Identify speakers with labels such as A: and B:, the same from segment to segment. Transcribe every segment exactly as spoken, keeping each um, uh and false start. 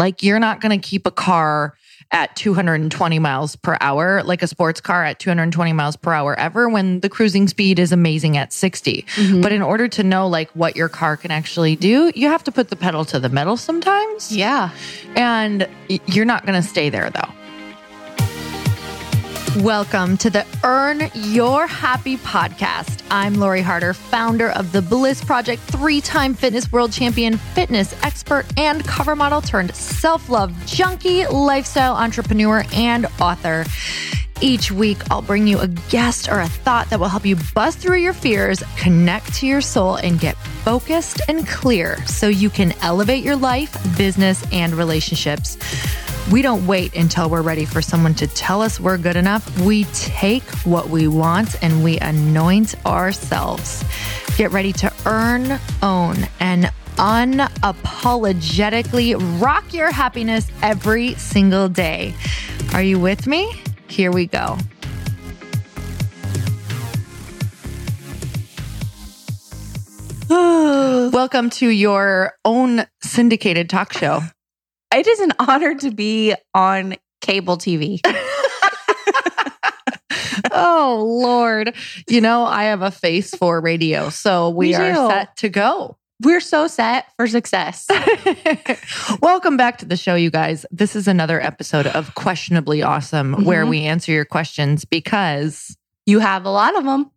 A: Like you're not going to keep a car at two hundred twenty miles per hour, like a sports car at two hundred twenty miles per hour ever when the cruising speed is amazing at sixty. Mm-hmm. But in order to know like what your car can actually do, you have to put the pedal to the metal sometimes.
B: Yeah.
A: And you're not going to stay there though.
B: Welcome to the Earn Your Happy podcast. I'm Lori Harder, founder of The Bliss Project, three-time fitness world champion, fitness expert, and cover model turned self-love junkie, lifestyle entrepreneur, and author. Each week, I'll bring you a guest or a thought that will help you bust through your fears, connect to your soul, and get focused and clear so you can elevate your life, business, and relationships. We don't wait until we're ready for someone to tell us we're good enough. We take what we want and we anoint ourselves. Get ready to earn, own, and unapologetically rock your happiness every single day. Are you with me? Here we go.
A: Welcome to your own syndicated talk show.
B: It is an honor to be on cable T V.
A: Oh, Lord. You know, I have a face for radio, so we
B: Me
A: are
B: too.
A: set to go.
B: We're so set for success.
A: Welcome back to the show, you guys. This is another episode of Questionably Awesome, mm-hmm. where we answer your questions because
B: you have a lot of them.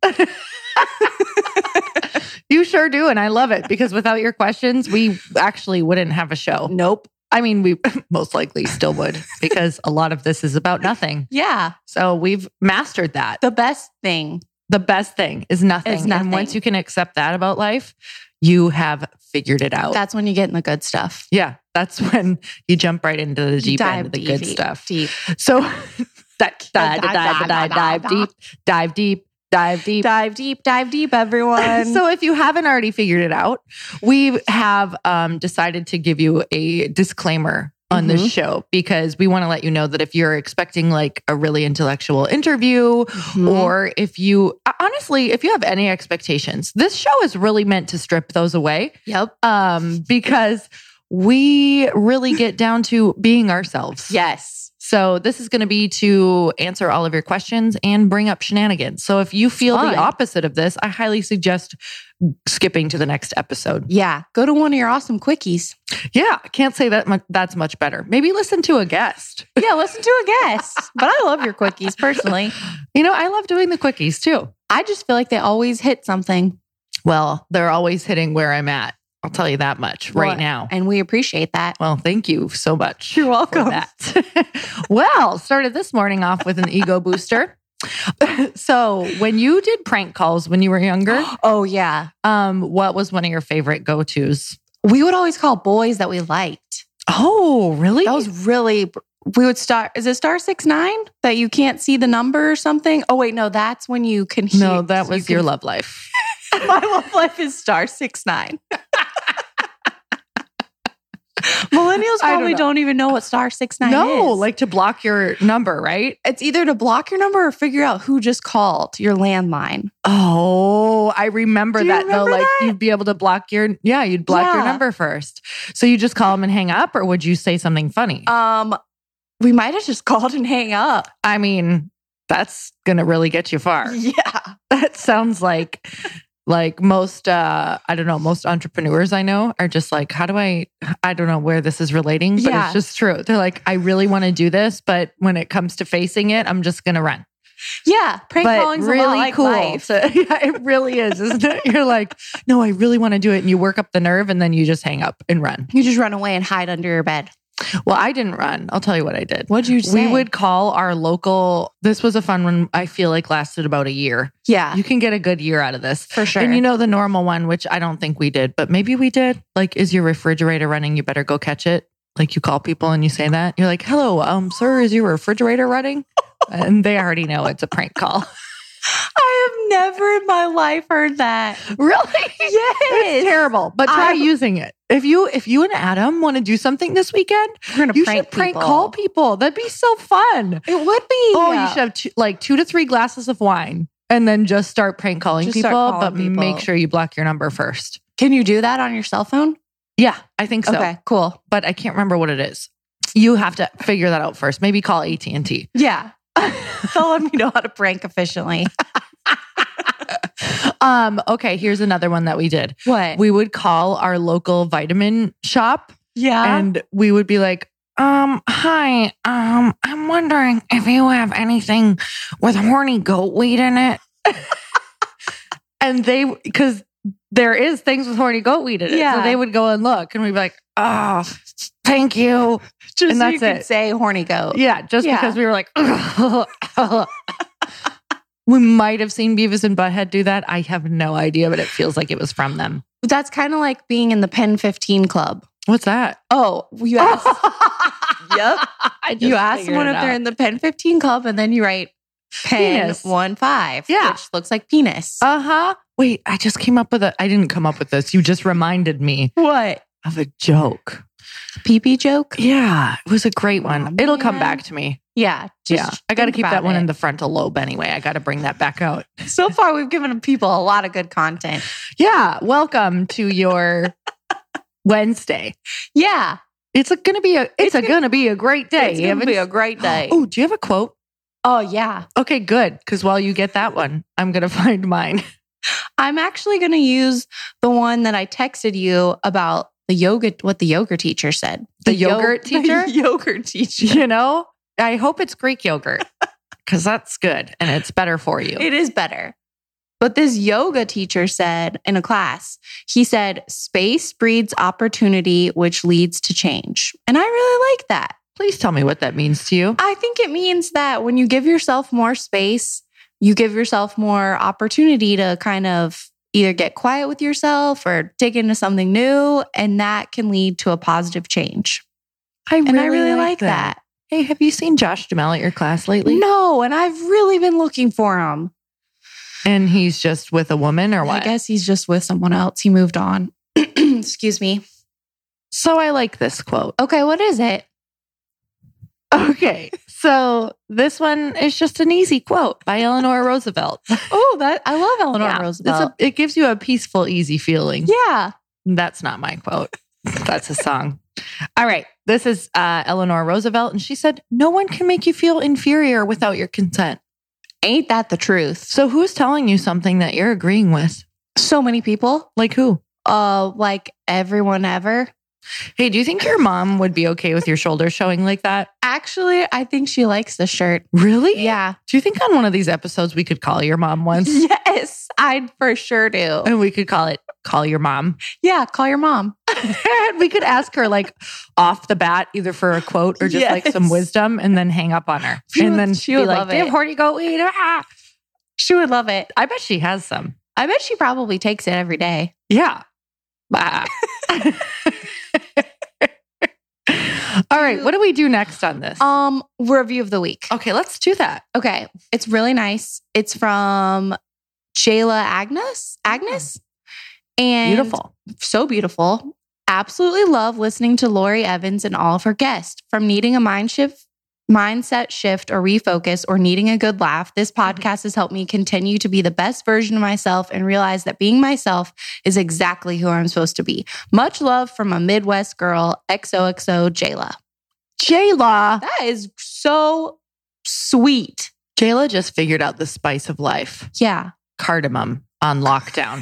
A: You sure do, and I love it because without your questions, we actually wouldn't have a show.
B: Nope.
A: I mean, we most likely still would because a lot of this is about nothing.
B: Yeah.
A: So we've mastered that.
B: The best thing.
A: The best thing is nothing.
B: It's nothing.
A: And once you can accept that about life, you have figured it out.
B: That's when you get in the good stuff.
A: Yeah. That's when you jump right into the deep
B: dive
A: end of the
B: deep,
A: good
B: deep,
A: stuff.
B: Deep.
A: So dive, dive, dive, dive, dive deep, dive deep. Dive deep.
B: Dive deep, dive deep, everyone.
A: So if you haven't already figured it out, we have um, decided to give you a disclaimer on mm-hmm. this show because we want to let you know that if you're expecting like a really intellectual interview mm-hmm. or if you, honestly, if you have any expectations, this show is really meant to strip those away.
B: Yep.
A: Um, because we really get down to being ourselves.
B: Yes.
A: So this is going to be to answer all of your questions and bring up shenanigans. So if you feel the opposite of this, I highly suggest skipping to the next episode.
B: Yeah. Go to one of your awesome quickies.
A: Yeah. I can't say that much, that's much better. Maybe listen to a guest.
B: Yeah. Listen to a guest. But I love your quickies personally.
A: You know, I love doing the quickies too.
B: I just feel like they always hit something.
A: Well, they're always hitting where I'm at. I'll tell you that much right
B: well,
A: now.
B: And we appreciate that.
A: Well, thank you so much.
B: You're welcome.
A: For that. Well, started this morning off with an ego booster. So when you did prank calls when you were younger,
B: oh yeah.
A: Um, what was one of your favorite go-tos?
B: We would always call boys that we liked.
A: Oh, really?
B: That was really, we would start, is it star six nine that you can't see the number or something? Oh wait, no, that's when you can hear.
A: No, that
B: so
A: was
B: you
A: your
B: can,
A: love life.
B: My love life is star six nine. Millennials probably don't, don't even know what star six nine
A: no, is. No, like to block your number, right?
B: It's either to block your number or figure out who just called your landline.
A: Oh, I remember that
B: remember
A: though. Like
B: that?
A: you'd be able to block your, yeah, you'd block
B: yeah.
A: your number first. So you just call them and hang up, or would you say something funny?
B: Um, we might have just called and hang up.
A: I mean, that's going to really get you far.
B: Yeah.
A: That sounds like... Like most, uh, I don't know, most entrepreneurs I know are just like, how do I, I don't know where this is relating, but
B: yeah.
A: it's just true. They're like, I really want to do this, but when it comes to facing it, I'm just going to run.
B: Yeah. Prank
A: but
B: calling's
A: really
B: a lot like
A: cool.
B: life.
A: So, yeah, it really is, isn't it? You're like, no, I really want to do it. And you work up the nerve and then you just hang up and run.
B: You just run away and hide under your bed.
A: Well, I didn't run. I'll tell you what I did.
B: What'd you say?
A: We would call our local, this was a fun one, I feel like lasted about a year.
B: Yeah.
A: You can get a good year out of this.
B: For sure.
A: And you know the normal one, which I don't think we did, but maybe we did. Like, is your refrigerator running? You better go catch it. Like you call people and you say that. You're like, hello, um, sir, is your refrigerator running? And they already know it's a prank call.
B: I have never in my life heard that.
A: Really?
B: Yes.
A: It's terrible. But try I'm, using it. If you if you and Adam want to do something this weekend,
B: we're gonna
A: you
B: prank
A: should prank
B: people.
A: call people. That'd be so fun.
B: It would be.
A: Oh, you should have two, like two to three glasses of wine and then just start prank calling
B: just
A: people.
B: Calling
A: but
B: people.
A: Make sure you block your number first.
B: Can you do that on your cell phone?
A: Yeah, I think so.
B: Okay, cool.
A: But I can't remember what it is. You have to figure that out first. Maybe call A T and T.
C: Yeah. They'll let me know how to prank efficiently.
A: um, okay, here's another one that we did.
C: What?
A: We would call our local vitamin shop
C: Yeah.
A: and we would be like, um, hi, um, I'm wondering if you have anything with horny goat weed in it. And they, because there is things with horny goat weed in it.
C: Yeah.
A: So they would go and look and we'd be like, oh, thank you.
C: Just
A: and
C: so
A: that's
C: you could
A: it.
C: say horny goat.
A: Yeah, just
C: Yeah.
A: because we were like, we might have seen Beavis and Butthead do that. I have no idea, but it feels like it was from them.
C: That's kind of like being in the Pen fifteen Club.
A: What's that?
C: Oh, you asked. Yep.
A: I just
C: You ask
A: figured
C: someone
A: it
C: if they're
A: out.
C: in the Pen fifteen Club and then you write Pen
A: Penis.
C: one five,
A: Yeah.
C: which looks like penis.
A: Uh-huh. Wait, I just came up with a, I didn't come up with this. You just reminded me
C: What?
A: of a joke.
C: Pee pee joke?
A: Yeah, it was a great one.
C: Aw,
A: It'll come
C: man.
A: back to me.
C: Yeah. just
A: Yeah, I got to
C: think
A: keep
C: about
A: that one
C: it.
A: in the frontal lobe anyway. I got to bring that back out.
C: So far, we've given people a lot of good content.
A: Yeah, welcome to your Wednesday.
C: Yeah.
A: It's going to be a, it's,
C: It's
A: a
C: gonna-
A: going to be a great day.
C: It's going to be a great day.
A: Oh, do you have a quote?
C: Oh, yeah.
A: Okay, good. Because while you get that one, I'm going to find mine.
C: I'm actually going to use the one that I texted you about the yoga, what the yoga teacher said.
A: The
C: yo-
A: yogurt teacher?
C: The yogurt teacher.
A: You know, I hope it's Greek yogurt because that's good and it's better for you.
C: It is better. But this yoga teacher said in a class, he said, space breeds opportunity, which leads to change. And I really like that.
A: Please tell me what that means to you.
C: I think it means that when you give yourself more space, you give yourself more opportunity to kind of either get quiet with yourself or dig into something new. And that can lead to a positive change.
A: I
C: And I really like that.
A: Hey, have you seen Josh Duhamel at your class lately?
C: No, and I've really been looking for him.
A: And he's just with a woman or what?
C: I guess he's just with someone else. He moved on. Excuse me.
A: So I like this quote.
C: Okay, what is it?
A: Okay. So this one is just an easy quote by Eleanor Roosevelt.
C: Oh, that I love Eleanor
A: Yeah.
C: Roosevelt.
A: It's a- it gives you a peaceful, easy feeling.
C: yeah.
A: That's not my quote. That's a song. All right. This is uh, Eleanor Roosevelt. And she said, no one can make you feel inferior without your consent.
C: Ain't that the truth?
A: So who's telling you something that you're agreeing with?
C: So many people.
A: Like who?
C: Uh, like everyone ever.
A: Hey, do you think your mom would be okay with your shoulders showing like that?
C: Actually, I think she likes the shirt.
A: Really?
C: Yeah.
A: Do you think on one of these episodes we could call your mom once?
C: Yes, I'd for sure do.
A: And we could call it Call Your Mom.
C: Yeah, call your mom.
A: We could ask her like off the bat, either for a quote or just like
C: Yes.
A: some wisdom and then hang up on her.
C: She
A: and
C: would-
A: then
C: she
A: be
C: would
A: like,
C: love
A: "Do you have
C: it.
A: horny goat weed?" Ah.
C: She would love it.
A: I bet she has some.
C: I bet she probably takes it every day.
A: Yeah. Ah. All right. What do we do next on this?
C: Um, review of the week.
A: Okay, let's do that.
C: Okay, it's really nice. It's from Jayla Agnes. Agnes, and
A: Beautiful.
C: so beautiful. Absolutely love listening to Lori Evans and all of her guests. From needing a mind shift, mindset shift or refocus, or needing a good laugh, this podcast has helped me continue to be the best version of myself and realize that being myself is exactly who I'm supposed to be. Much love from a Midwest girl, X O X O Jayla.
A: Jayla.
C: That is so sweet.
A: Jayla just figured out the spice of life.
C: Yeah.
A: Cardamom on lockdown.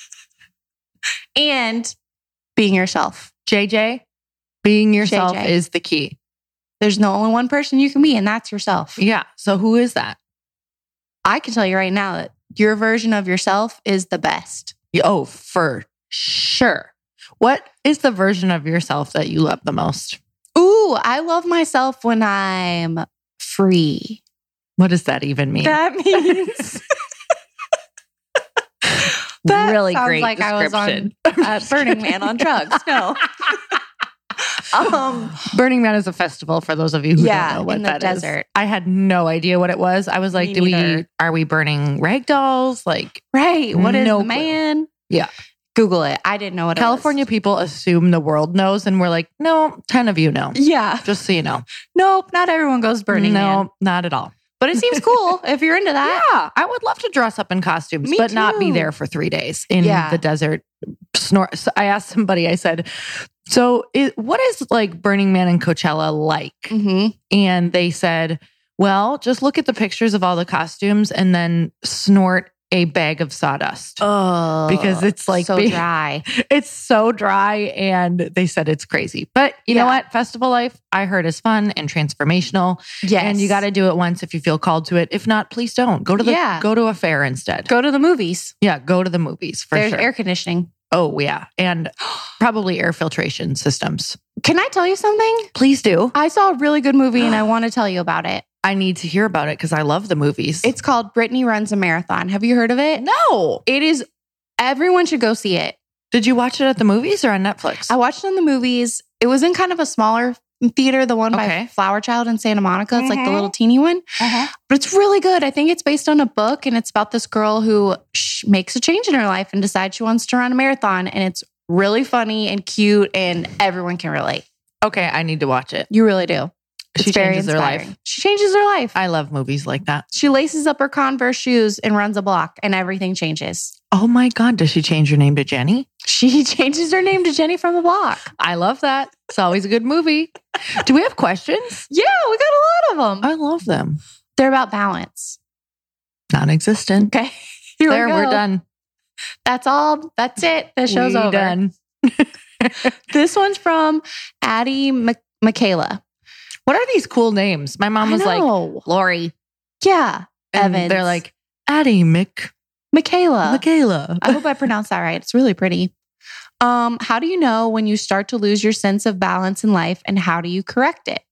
C: And being yourself.
A: J J, being yourself
C: J J.
A: is the key.
C: There's no only one person you can be, and that's yourself.
A: Yeah. So who is that?
C: I can tell you right now that your version of yourself is the best.
A: Oh, for sure. What is the version of yourself that you love the most?
C: Ooh, I love myself when I'm free.
A: What does that even mean?
C: That means that
A: really
C: sounds
A: great
C: like
A: description.
C: I was on uh, Burning Man on drugs. No. um,
A: Burning Man is a festival for those of you who
C: Yeah,
A: don't know what
C: in the
A: that is.
C: desert.
A: I had no idea what it was. I was like,
C: Me
A: do we
C: neither.
A: are we burning rag dolls? Like
C: right. What is
A: No
C: the
A: clue.
C: man?
A: Yeah.
C: Google it. I didn't know what
A: California
C: it was.
A: people assume the world knows, and we're like, no, ten of you know.
C: Yeah.
A: Just so you know.
C: Nope. Not everyone goes Burning
A: no,
C: Man.
A: not at all.
C: But it seems cool if you're into that.
A: Yeah, I would love to dress up in costumes,
C: Me
A: but not be
C: too.
A: there for three days in
C: Yeah.
A: the desert. Snor- so I asked somebody, I said, So it, what is like Burning Man and Coachella like?
C: Mm-hmm.
A: And they said, well, just look at the pictures of all the costumes and then snort a bag of sawdust.
C: Oh,
A: because it's like
C: so
A: being-
C: dry.
A: It's so dry, and they said it's crazy. But you
C: Yeah.
A: know what? Festival life, I heard, is fun and transformational.
C: Yes.
A: And you got to do it once if you feel called to it. If not, please don't. Go to the
C: Yeah.
A: go to a fair instead.
C: go to the movies.
A: Yeah, go to the movies for
C: There's
A: sure.
C: air conditioning.
A: Oh yeah, and probably air filtration systems.
C: Can I tell you something?
A: Please do.
C: I saw a really good movie and I want to tell you about it.
A: I need to hear about it because I love the movies.
C: It's called Brittany Runs a Marathon. Have you heard of it?
A: no.
C: It is, everyone should go see it.
A: Did you watch it at the movies or on Netflix?
C: I watched it in the movies. It was in kind of a smaller theater, the one
A: Okay.
C: by Flower Child in Santa Monica. It's like the
A: Mhm.
C: little teeny one,
A: Uh-huh.
C: but it's really good. I think it's based on a book and it's about this girl who sh- makes a change in her life and decides she wants to run a marathon. And it's really funny and cute and everyone can relate.
A: Okay, I need to watch it.
C: You really do. It's
A: She
C: very
A: changes her
C: inspiring.
A: life.
C: She changes her life.
A: I love movies like that.
C: She laces up her Converse shoes and runs a block and everything changes.
A: Oh my God, does she change her name to Jenny?
C: She changes her name to Jenny from the Block.
A: I love that. It's always a good movie. Do we have questions?
C: Yeah, we got a lot of them.
A: I love them.
C: They're about balance.
A: Non-existent.
C: Okay. Here
A: There,
C: we go.
A: we're done.
C: That's all. That's it. The show's
A: We
C: over.
A: done.
C: This one's from Addie M- Michaela.
A: What are these cool names? My mom
C: I
A: was like,
C: know.
A: Lori.
C: Yeah.
A: And
C: Evans.
A: they're like, Addie Mick.
C: Michaela.
A: Michaela.
C: I hope I pronounced that right. It's really pretty. Um, how do you know when you start to lose your sense of balance in life and how do you correct it?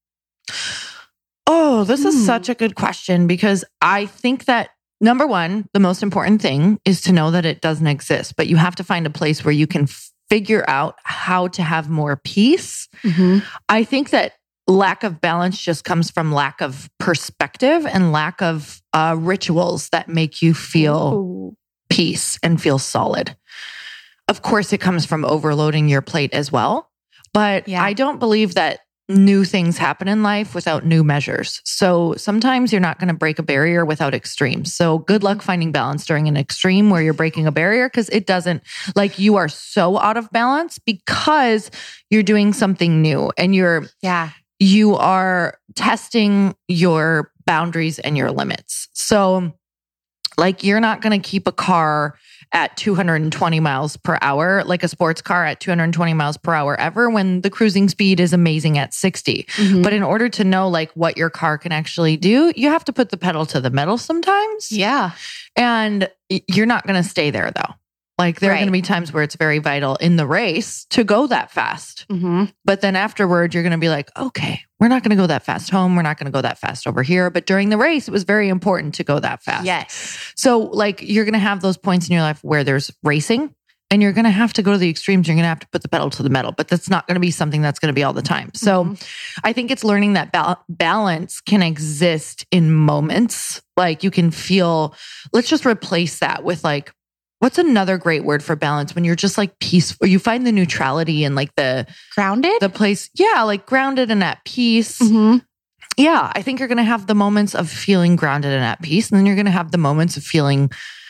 A: Oh, this
C: Hmm.
A: is such a good question because I think that number one, the most important thing is to know that it doesn't exist, but you have to find a place where you can figure out how to have more peace. I think that lack of balance just comes from lack of perspective and lack of uh, rituals that make you feel
C: Ooh.
A: peace and feel solid. Of course, it comes from overloading your plate as well. But
C: Yeah.
A: I don't believe that new things happen in life without new measures. So sometimes you're not going to break a barrier without extremes. So good luck finding balance during an extreme where you're breaking a barrier because it doesn't, like you are so out of balance because you're doing something new and you're
C: Yeah.
A: you are testing your boundaries and your limits. So, like, you're not going to keep a car at two hundred twenty miles per hour, like a sports car at two hundred twenty miles per hour ever when the cruising speed is amazing at sixty.
C: Mhm.
A: But in order to know like what your car can actually do, you have to put the pedal to the metal sometimes.
C: Yeah.
A: And y- you're not going to stay there though. Like there are
C: Right.
A: going to be times where it's very vital in the race to go that fast.
C: Mm-hmm.
A: But then afterward, you're going to be like, okay, we're not going to go that fast home. We're not going to go that fast over here. But during the race, it was very important to go that fast.
C: Yes.
A: So, like, you're going to have those points in your life where there's racing and you're going to have to go to the extremes. You're going to have to put the pedal to the metal, but that's not going to be something that's going to be all the time. So,
C: Mhm.
A: I think it's learning that bal- balance can exist in moments. Like, you can feel, let's just replace that with like, what's another great word for balance when you're just like peaceful? You find the neutrality and like the,
C: Grounded?
A: the place, yeah, like grounded and at peace.
C: Mm-hmm.
A: Yeah, I think you're going to have the moments of feeling grounded and at peace. And then you're going to have the moments of feeling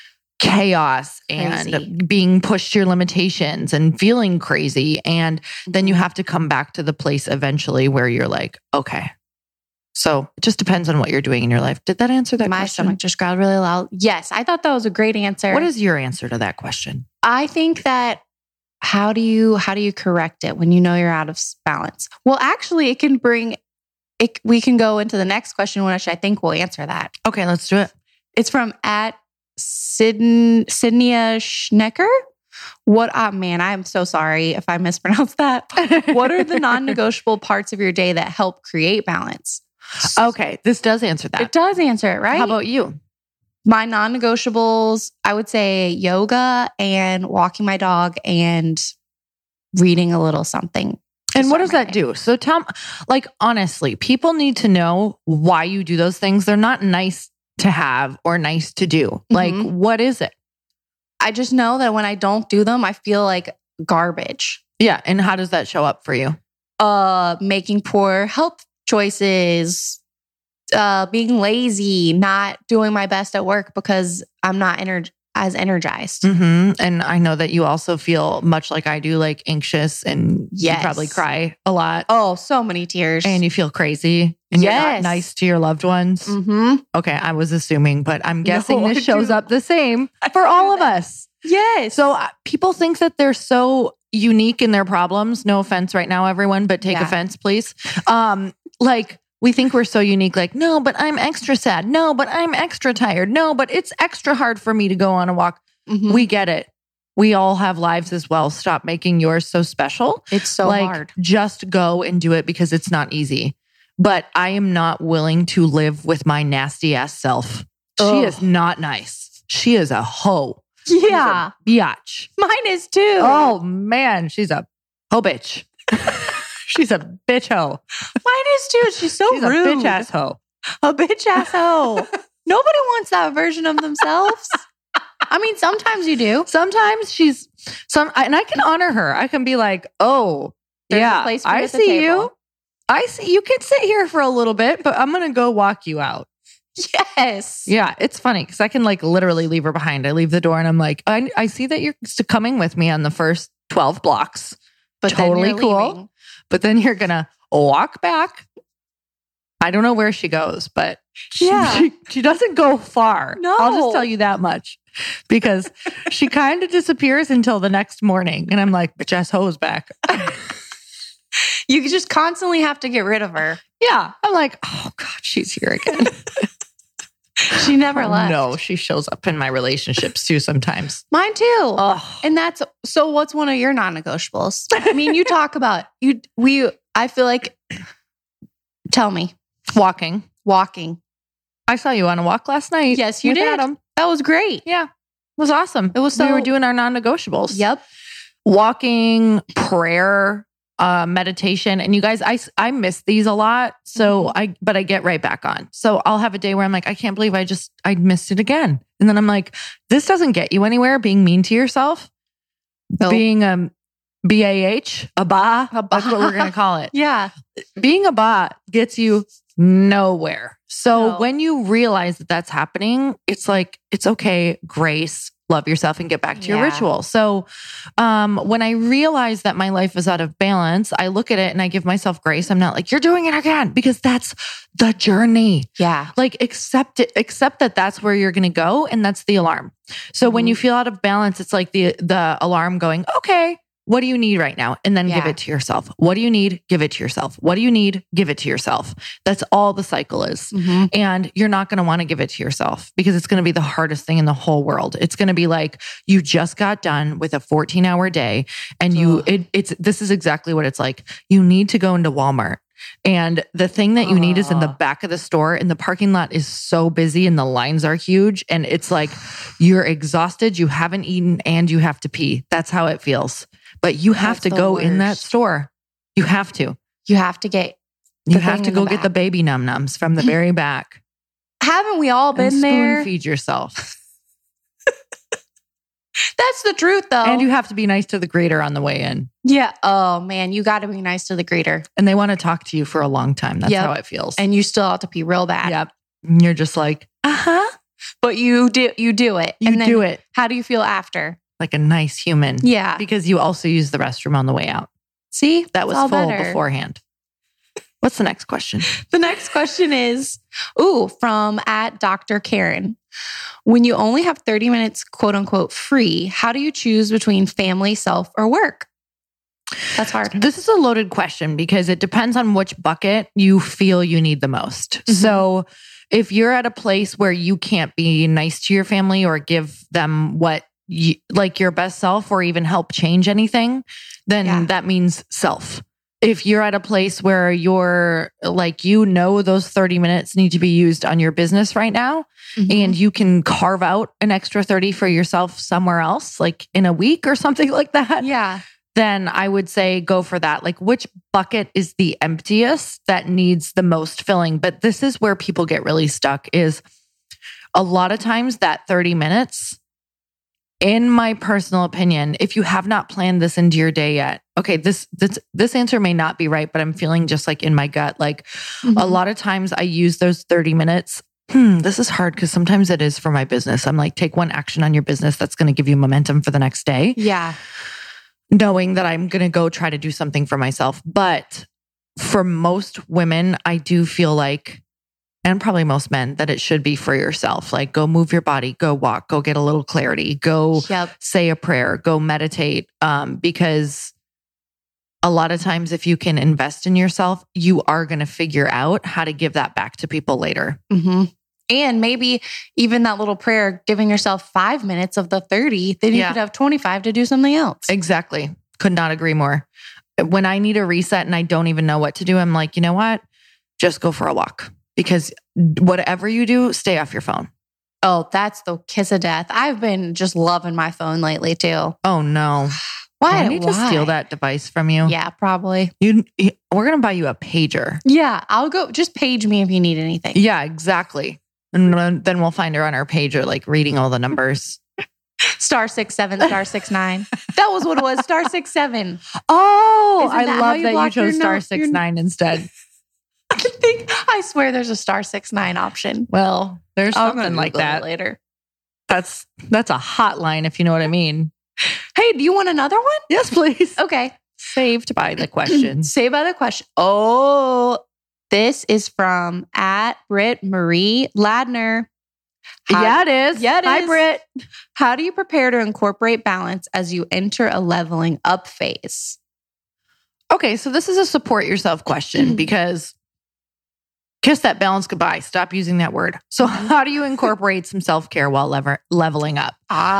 A: chaos and
C: Crazy.
A: being pushed to your limitations and feeling crazy. And then you have to come back to the place eventually where you're like, okay. So it just depends on what you're doing in your life. Did that answer that
C: My
A: question?
C: stomach just growled really loud. Yes, I thought that was a great answer.
A: What is your answer to that question?
C: I think that how do you how do you correct it when you know you're out of s- balance? Well, actually, it can bring it. We can go into the next question, which I think will answer that.
A: Okay, let's do it.
C: It's from at Sydn- Sydnia Schnecker. What? Oh man, I'm so sorry if I mispronounced that. What are the non-negotiable parts of your day that help create balance?
A: Okay, this does answer that.
C: It does answer it, right?
A: How about you?
C: My non-negotiables? I would say yoga and walking my dog and reading a little something. to
A: And what
C: start
A: does
C: my
A: that
C: day.
A: do? So tell, like, honestly, people need to know why you do those things. They're not nice to have or nice to do. Like,
C: Mhm.
A: what is it?
C: I just know that when I don't do them, I feel like garbage.
A: Yeah. And how does that show up for you?
C: Uh, making poor health choices, uh, being lazy, not doing my best at work because I'm not ener- as energized.
A: Mm-hmm. And I know that you also feel much like I do, like anxious, and
C: Yes.
A: you probably cry a lot.
C: Oh, so many tears.
A: And you feel crazy, and you're not
C: Yes.
A: nice to your loved ones.
C: mm-hmm.
A: Okay, I was assuming, but I'm guessing
C: No,
A: this
C: I
A: shows
C: do.
A: up the same
C: I
A: for
C: do
A: all of
C: that.
A: us.
C: Yes.
A: So uh, people think that they're so unique in their problems. No offense right now, everyone, but take
C: Yeah.
A: offense, please. Um, like we think we're so unique. Like, no, but I'm extra sad. No, but I'm extra tired. No, but it's extra hard for me to go on a walk.
C: Mhm.
A: We get it. We all have lives as well. Stop making yours so special.
C: it's so
A: like,
C: hard.
A: just go and do it because it's not easy. But I am not willing to live with my nasty ass self. She
C: Ugh.
A: is not nice. She is a hoe. She's
C: Yeah.
A: a biatch.
C: Mine is too.
A: Oh man, she's a hoe bitch. She's a bitch hoe.
C: Mine is too. She's so
A: She's
C: rude.
A: a bitch ass hoe.
C: A bitch ass hoe. Nobody wants that version of themselves. I mean, sometimes you do.
A: Sometimes she's some, and I can honor her. I can be like, oh,
C: There's a
A: yeah,
C: place for you
A: I
C: at the
A: see
C: table.
A: you. I see you can sit here for a little bit, but I'm gonna go walk you out.
C: Yes.
A: Yeah, it's funny because I can like literally leave her behind. I leave the door and I'm like, I, I see that you're coming with me on the first twelve blocks,
C: But then
A: totally
C: you're
A: cool.
C: leaving.
A: But then you're gonna walk back. I don't know where she goes, but she,
C: Yeah.
A: she, she doesn't go far.
C: No.
A: I'll just tell you that much because she kind of disappears until the next morning. And I'm like, bitch ass hoe's back.
C: You just constantly have to get rid of her.
A: Yeah. I'm like, oh God, she's here again.
C: She never
A: Oh,
C: left.
A: No, she shows up in my relationships too sometimes.
C: Mine too.
A: Oh,
C: And that's so what's one of your non-negotiables? I mean, you talk about you we I feel like tell me.
A: walking.
C: Walking.
A: I saw you on a walk last night.
C: Yes, you
A: with
C: did.
A: Adam.
C: That was great.
A: Yeah. It was awesome.
C: It was
A: we
C: so-
A: were doing our non-negotiables.
C: Yep.
A: Walking, prayer, uh, meditation. And you guys, I, I miss these a lot. So
C: Mm-hmm.
A: I, but I get right back on. So I'll have a day where I'm like, I can't believe I just, I missed it again. And then I'm like, this doesn't get you anywhere being mean to yourself.
C: No.
A: Being a B A H, a ba, that's what we're going to call it.
C: Yeah.
A: Being a ba gets you nowhere. So
C: No.
A: when you realize that that's happening, it's like, it's okay, grace, love yourself and get back to your
C: Yeah.
A: ritual. So um, when I realize that my life is out of balance, I look at it and I give myself grace. I'm not like, you're doing it again, because that's the journey.
C: Yeah.
A: Like accept it, accept that that's where you're going to go. And that's the alarm. So when
C: Mhm.
A: you feel out of balance, it's like the, the alarm going, okay, what do you need right now? And then give
C: Yeah.
A: it to yourself. What do you need? Give it to yourself. What do you need? Give it to yourself. That's all the cycle is.
C: Mhm.
A: And you're not going to want to give it to yourself because it's going to be the hardest thing in the whole world. It's going to be like you just got done with a fourteen hour day and you,
C: Ugh.
A: it, it's, this is exactly what it's like. You need to go into Walmart. And the thing that you need is in the
C: Ugh.
A: back of the store, and the parking lot is so busy and the lines are huge. And it's like you're exhausted, you haven't eaten, and you have to pee. That's how it feels. But you have
C: That's
A: to
C: the
A: go in that
C: worst.
A: store. You have to.
C: You have to get
A: You
C: The
A: have
C: thing
A: to
C: in
A: go
C: the
A: get the
C: back.
A: baby num nums from the very back.
C: Haven't we all
A: And
C: been
A: spoon
C: there?
A: feed yourself.
C: That's the truth though.
A: And you have to be nice to the greeter on the way in.
C: yeah. Oh man, you got to be nice to the greeter.
A: And they want to talk to you for a long time. That's
C: Yep.
A: how it feels.
C: And you still have to pee real bad.
A: yep. And you're just like, uh-huh.
C: But you do you do it.
A: You
C: and then
A: do it
C: How do you feel after?
A: like a nice human.
C: Yeah.
A: Because you also use the restroom on the way out.
C: See?
A: That was
C: It's all
A: full
C: better.
A: beforehand. What's the next question?
C: The next question is, ooh, from at Doctor Karen. When you only have thirty minutes, quote unquote, free, how do you choose between family, self, or work? That's hard.
A: This is a loaded question because it depends on which bucket you feel you need the most.
C: Mhm.
A: So if you're at a place where you can't be nice to your family or give them what you, like your best self or even help change anything, then
C: Yeah.
A: that means self. If you're at a place where you're like, you know, those thirty minutes need to be used on your business right now,
C: Mhm.
A: and you can carve out an extra thirty for yourself somewhere else, like in a week or something like that,
C: yeah.
A: then I would say go for that. Like, which bucket is the emptiest that needs the most filling? But this is where people get really stuck, is a lot of times that thirty minutes, in my personal opinion, if you have not planned this into your day yet, okay, this this this answer may not be right, but I'm feeling just like in my gut, like a
C: Mhm.
A: lot of times I use those thirty minutes Hmm, this is hard because sometimes it is for my business. I'm like, take one action on your business that's going to give you momentum for the next day.
C: Yeah.
A: Knowing that I'm going to go try to do something for myself. But for most women, I do feel like, and probably most men, that it should be for yourself. Like go move your body, go walk, go get a little clarity, go
C: Yep.
A: say a prayer, go meditate. Um, because a lot of times if you can invest in yourself, you are going to figure out how to give that back to people later.
C: Mm-hmm. And maybe even that little prayer, giving yourself five minutes of the thirty, then you
A: Yeah.
C: could have twenty-five to do something else.
A: Exactly. Could not agree more. When I need a reset and I don't even know what to do, I'm like, you know what? Just go for a walk. Because whatever you do, stay off your phone.
C: Oh, that's the kiss of death. I've been just loving my phone lately too.
A: Oh no.
C: Why?
A: I need to
C: Why?
A: steal that device from you.
C: Yeah, probably.
A: You, you we're going to buy you a pager.
C: Yeah, I'll go. Just page me if you need anything.
A: Yeah, exactly. And then we'll find her on our pager, like reading all the numbers.
C: Star six seven, star six nine. That was what it was. Star six seven.
A: Oh,
C: Isn't
A: I
C: that how
A: love
C: you
A: that you
C: block your
A: chose star
C: note-
A: six
C: your-
A: nine instead.
C: I think I swear there's a star six nine option.
A: Well, there's
C: I'm gonna
A: something like
C: Google it
A: that.
C: later.
A: That's that's a hotline, if you know what I mean.
C: Hey, do you want another one?
A: Yes, please.
C: Okay.
A: Saved by the questions.
C: Say by the question. Oh, this is from at Britt Marie Ladner. How-
A: Yeah, it is.
C: Yeah, it
A: Hi,
C: is.
A: Britt.
C: How do you prepare to incorporate balance as you enter a leveling up phase?
A: Okay, so this is a support yourself question because kiss that balance goodbye. Stop using that word. So, how do you incorporate some self care while lever- leveling up?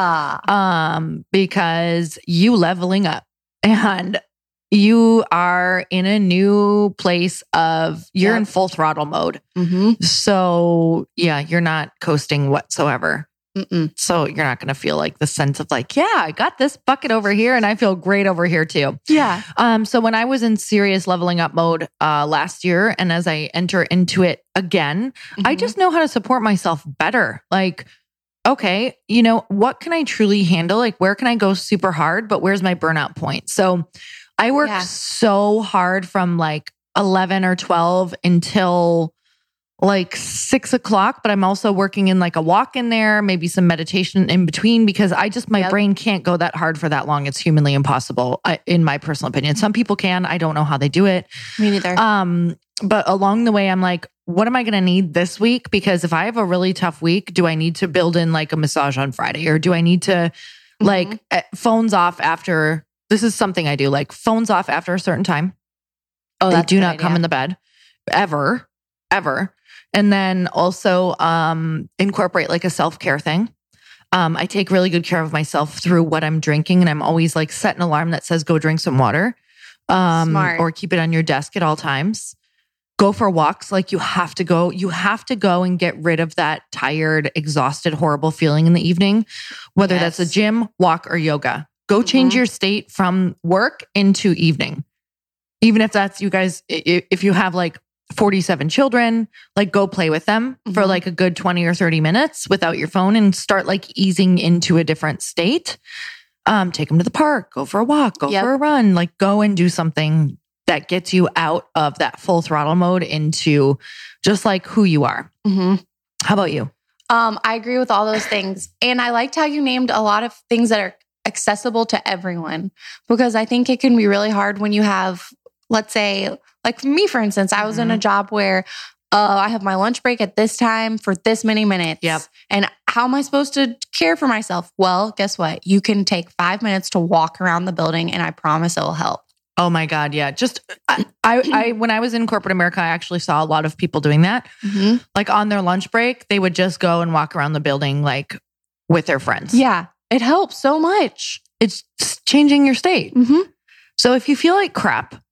C: Ah.
A: Um, because you leveling up and you are in a new place of you're
C: Yep.
A: in full throttle mode.
C: Mm-hmm.
A: So, yeah, you're not coasting whatsoever.
C: Mm-mm.
A: So you're not going to feel like the sense of like, yeah, I got this bucket over here and I feel great over here too.
C: Yeah.
A: Um, so when I was in serious leveling up mode uh, last year, and as I enter into it again, I
C: Mhm.
A: just know how to support myself better. Like, okay, you know, what can I truly handle? Like, where can I go super hard, but where's my burnout point? So I work
C: Yeah.
A: so hard from like eleven or twelve until like six o'clock, but I'm also working in like a walk in there, maybe some meditation in between because I just, my
C: Yep.
A: brain can't go that hard for that long. It's humanly impossible, I, in my personal opinion. Some people can. I don't know how they do it.
C: Me neither.
A: Um, but along the way, I'm like, what am I going to need this week? Because if I have a really tough week, do I need to build in like a massage on Friday, or do I need to like
C: Mhm.
A: uh, phones off after? This is something I do, like phones off after a certain time.
C: Oh,
A: They
C: that's a
A: do
C: good
A: not come
C: idea.
A: in the bed ever, ever. And then also um, incorporate like a self-care thing. Um, I take really good care of myself through what I'm drinking. And I'm always like set an alarm that says, go drink some water, um,
C: Smart.
A: or keep it on your desk at all times. Go for walks. Like you have to go, you have to go and get rid of that tired, exhausted, horrible feeling in the evening, whether that's a
C: Yes.
A: gym, walk, or yoga. Go change
C: Mhm.
A: your state from work into evening. Even if that's you guys, i- if you have like forty-seven children, like go play with them for
C: Mhm.
A: like a good twenty or thirty minutes without your phone and start like easing into a different state. Um, take them to the park, go for a walk, go
C: Yep.
A: for a run, like go and do something that gets you out of that full throttle mode into just like who you are.
C: Mhm.
A: How about you?
C: Um, I agree with all those things. And I liked how you named a lot of things that are accessible to everyone, because I think it can be really hard when you have, let's say, like for me, for instance, I was in a job where uh, I have my lunch break at this time for this many minutes.
A: Yep.
C: And how am I supposed to care for myself? Well, guess what? You can take five minutes to walk around the building, and I promise it will help.
A: Oh my God. Yeah. Just, I, I, I, when I was in corporate America, I actually saw a lot of people doing that. Like on their lunch break, they would just go and walk around the building, like with their friends.
C: Yeah, it helps so much.
A: It's changing your state.
C: Mm-hmm.
A: So if you feel like crap,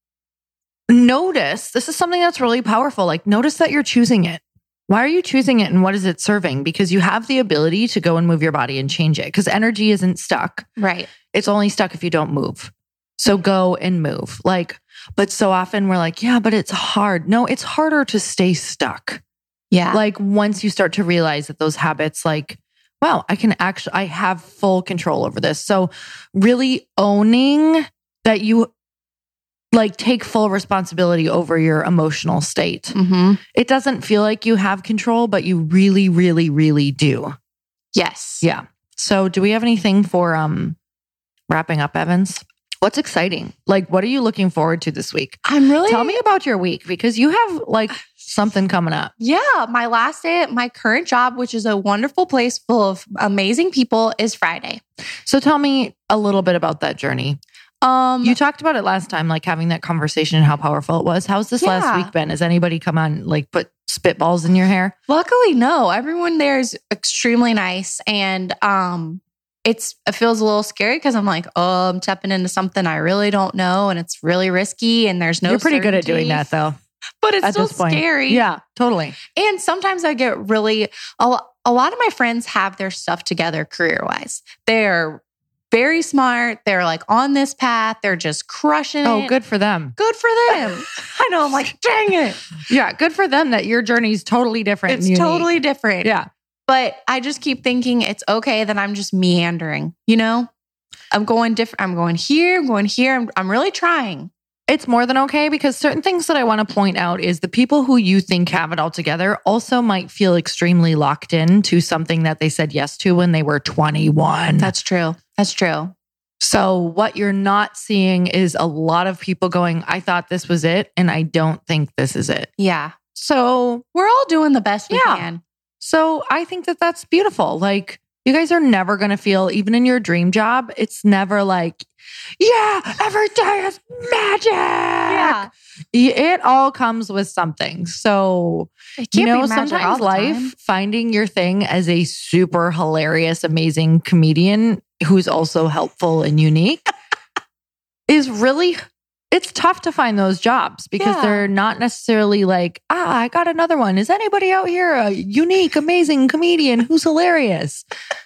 A: notice this is something that's really powerful. Like notice that you're choosing it. Why are you choosing it and what is it serving? Because you have the ability to go and move your body and change it, because energy isn't stuck.
C: Right.
A: It's only stuck if you don't move. So go and move. Like, but so often we're like, yeah, but it's hard. No, it's harder to stay stuck.
C: Yeah.
A: Like once you start to realize that those habits, like, wow, I can actually, I have full control over this. So really owning that you like take full responsibility over your emotional state.
C: Mm-hmm.
A: It doesn't feel like you have control, but you really, really, really do.
C: Yes.
A: Yeah. So do we have anything for um wrapping up, Evans? What's exciting? Like, what are you looking forward to this week?
C: I'm really...
A: Tell me about your week because you have like something coming up.
C: Yeah. My last day at my current job, which is a wonderful place full of amazing people, is Friday.
A: So tell me a little bit about that journey.
C: Um,
A: You talked about it last time, like having that conversation and how powerful it was. How's this
C: Yeah.
A: last week been? Has anybody come on, like put spitballs in your hair?
C: Luckily, no. Everyone there is extremely nice. And um, it's it feels a little scary because I'm like, oh, I'm stepping into something I really don't know. And it's really risky. And there's no
A: You're pretty good at
C: certainty.
A: doing that though.
C: But it's
A: At
C: still
A: this point.
C: scary.
A: Yeah, totally.
C: And sometimes I get really, a, lo- a lot of my friends have their stuff together career wise. They're very smart. They're like on this path. They're just crushing
A: Oh,
C: it.
A: good for them.
C: Good for them. I know. I'm like, dang it.
A: Yeah, good for them that your journey is totally different.
C: It's
A: and unique.
C: totally different.
A: Yeah.
C: But I just keep thinking it's okay that I'm just meandering, you know? I'm going different. I'm going here. I'm going here. I'm, I'm really trying.
A: It's more than okay because certain things that I want to point out is the people who you think have it all together also might feel extremely locked in to something that they said yes to when they were twenty-one.
C: That's true. That's true.
A: So what you're not seeing is a lot of people going, I thought this was it, and I don't think this is it.
C: Yeah.
A: So,
C: We're all doing the best we
A: Yeah.
C: can.
A: so I think that that's beautiful. Like, you guys are never going to feel, even in your dream job, it's never like, yeah, every day is magic.
C: Yeah.
A: It all comes with something. So,
C: It
A: you
C: can't
A: know,
C: be magic all
A: sometimes
C: the
A: life,
C: time.
A: finding your thing as a super hilarious, amazing comedian who's also helpful and unique is really, it's tough to find those jobs because
C: Yeah.
A: they're not necessarily like, ah, I got another one. Is anybody out here a unique, amazing comedian who's hilarious?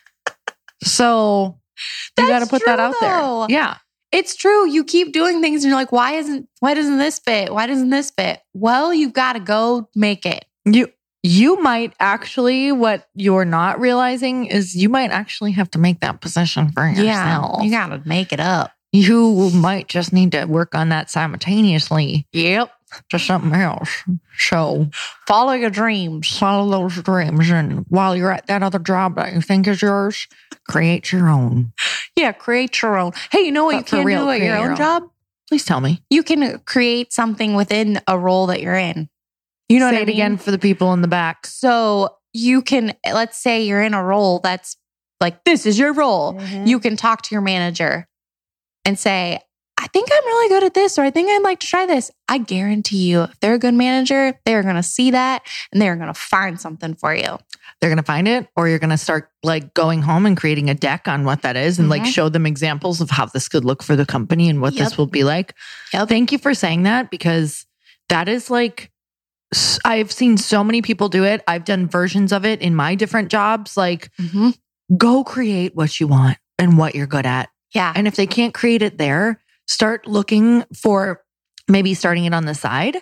A: So you got to
C: That's
A: put that
C: true,
A: out
C: though.
A: there. Yeah.
C: It's true. You keep doing things and you're like, why isn't, why doesn't this fit? Why doesn't this fit? Well, you've got to go make it.
A: You, you might actually, what you're not realizing is you might actually have to make that position for yourself.
C: You got to make it up.
A: You might just need to work on that simultaneously
C: Yep.
A: to something else. So
C: Follow your dreams.
A: follow those dreams. And while you're at that other job that you think is yours, create your own.
C: Yeah. Create your own. Hey, you know what
A: But
C: you
A: for
C: can
A: real,
C: do at
A: create
C: your
A: your
C: own
A: own.
C: job?
A: Please tell me.
C: You can create something within a role that you're in. You know
A: Say
C: what I
A: it
C: mean?
A: again for the people in the back.
C: So you can, let's say you're in a role that's like, this is your role.
A: Mhm.
C: You can talk to your manager and say, I think I'm really good at this, or I think I'd like to try this. I guarantee you, if they're a good manager, they're going to see that and they're going to find something for you.
A: They're going to find it, or you're going to start like going home and creating a deck on what that is and like
C: Mhm.
A: show them examples of how this could look for the company and what this
C: Yep.
A: will be like.
C: Yep.
A: Thank you for saying that because that is like, s- I've seen so many people do it. I've done versions of it in my different jobs. Like,
C: Mm-hmm.
A: go create what you want and what you're good at.
C: Yeah.
A: And if they can't create it there, start looking for maybe starting it on the side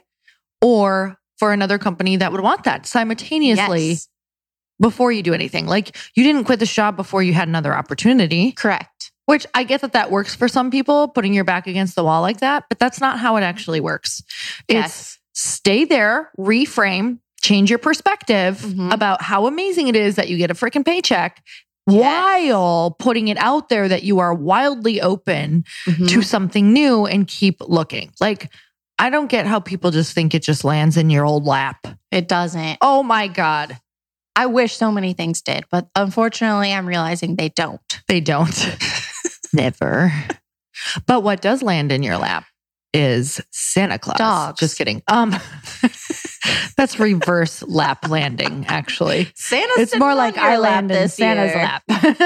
A: or for another company that would want that simultaneously
C: Yes.
A: before you do anything. Like you didn't quit this job before you had another opportunity,
C: Correct.
A: which I get that that works for some people, putting your back against the wall like that, but that's not how it actually works. It's
C: Yes.
A: stay there, reframe, change your perspective
C: Mhm.
A: about how amazing it is that you get a freaking paycheck
C: Yes.
A: while putting it out there that you are wildly open
C: Mhm.
A: to something new and keep looking. Like, I don't get how people just think it just lands in your old lap.
C: It doesn't.
A: Oh my God.
C: I wish so many things did, but unfortunately, I'm realizing they don't.
A: They don't. Never. But what does land in your lap is Santa Claus.
C: Dogs.
A: Just kidding. Um, that's reverse lap landing, actually.
C: Santa's
A: It's more like I land in Santa's lap.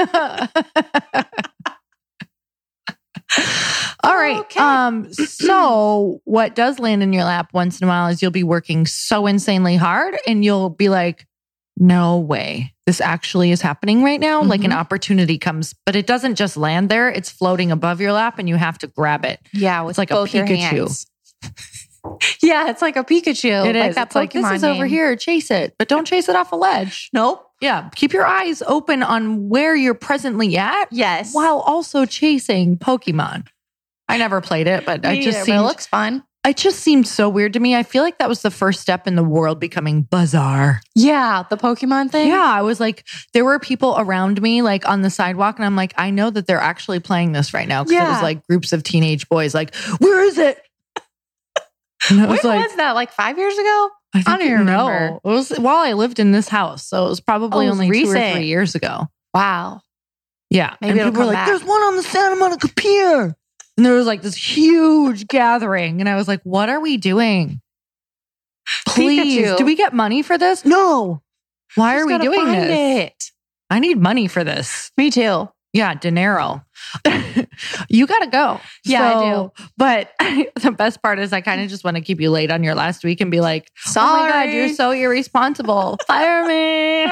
A: All right.
C: Okay.
A: Um, so what does land in your lap once in a while is you'll be working so insanely hard and you'll be like, no way. This actually is happening right now. Like an
C: Mhm.
A: opportunity comes, but it doesn't just land there. It's floating above your lap and you have to grab it.
C: Yeah, with
A: It's like a
C: both your
A: Pikachu.
C: hands. Yeah, it's like a Pikachu.
A: It
C: like
A: is.
C: that
A: It's like, this
C: Pokemon
A: is over
C: name.
A: here. Chase it, but don't chase it off a ledge.
C: Nope.
A: Yeah. Keep your eyes open on where you're presently at
C: Yes.
A: while also chasing Pokemon. I never played it, but
C: Me
A: I just
C: either, but
A: seemed,
C: it looks fun.
A: it just seemed so weird to me. I feel like that was the first step in the world becoming bizarre.
C: Yeah, the Pokemon thing.
A: Yeah, I was like, there were people around me like on the sidewalk, and I'm like, I know that they're actually playing this right now because
C: Yeah.
A: it was like groups of teenage boys like, where is it? And I
C: When
A: was like,
C: was that? Like five years ago?
A: I, think
C: I don't even
A: know.
C: remember.
A: It was while I lived in this house, so it was probably
C: Oh, it was
A: only two or
C: recent.
A: three years ago.
C: Wow.
A: Yeah,
C: Maybe
A: and
C: it'll
A: people were
C: come
A: like,
C: back.
A: "There's one on the Santa Monica Pier," and there was like this huge gathering, and I was like, "What are we doing? Please,
C: Pikachu.
A: do we get money for this? No. Why
C: Just
A: are we
C: gotta
A: doing
C: find
A: this?
C: it.
A: I need money for this."
C: Me too.
A: Yeah, dinero. You got to go.
C: Yeah, I
A: So- But the best part is I kind of just want to keep you late on your last week and be like,
C: Sorry.
A: "Oh my God, you're so irresponsible. Fire me."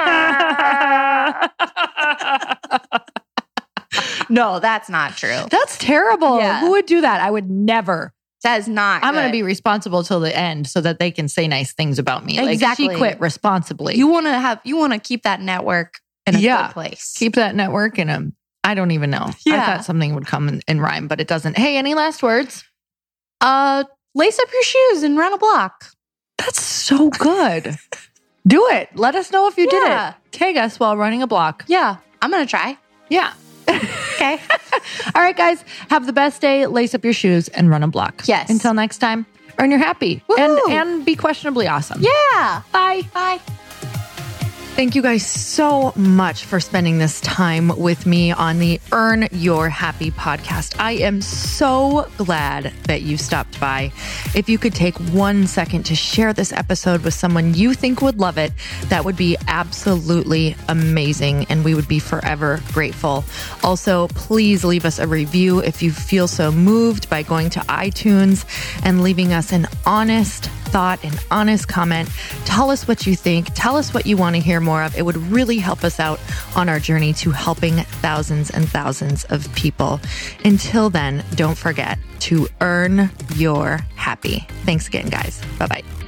C: No, that's not true.
A: That's terrible.
C: Yeah.
A: Who would do that? I would never.
C: That is not.
A: I'm going to
C: good.
A: be responsible till the end so that they can say nice things about me.
C: Exactly.
A: Like, she quit responsibly.
C: You want to have. You want to keep that network in a
A: Yeah.
C: good place.
A: keep that network in a, I don't even know. I
C: Yeah.
A: thought something would come in, in rhyme, but it doesn't. Hey, any last words?
C: Uh, lace up your shoes and run a block.
A: That's so good. Do it. Let us know if you
C: Yeah.
A: did it. Tag us while running a block.
C: Yeah, I'm gonna try.
A: Yeah.
C: Okay.
A: All right, guys. Have the best day. Lace up your shoes and run a block.
C: Yes.
A: Until next time, earn your happy and,
C: Woohoo.
A: and be questionably awesome.
C: Yeah.
A: Bye.
C: Bye.
A: Thank you guys so much for spending this time with me on the Earn Your Happy podcast. I am so glad that you stopped by. If you could take one second to share this episode with someone you think would love it, that would be absolutely amazing, and we would be forever grateful. Also, please leave us a review if you feel so moved by going to iTunes and leaving us an honest thought, an honest comment. Tell us what you think. Tell us what you want to hear more of. It would really help us out on our journey to helping thousands and thousands of people. Until then, don't forget to earn your happy. Thanks again, guys. Bye-bye.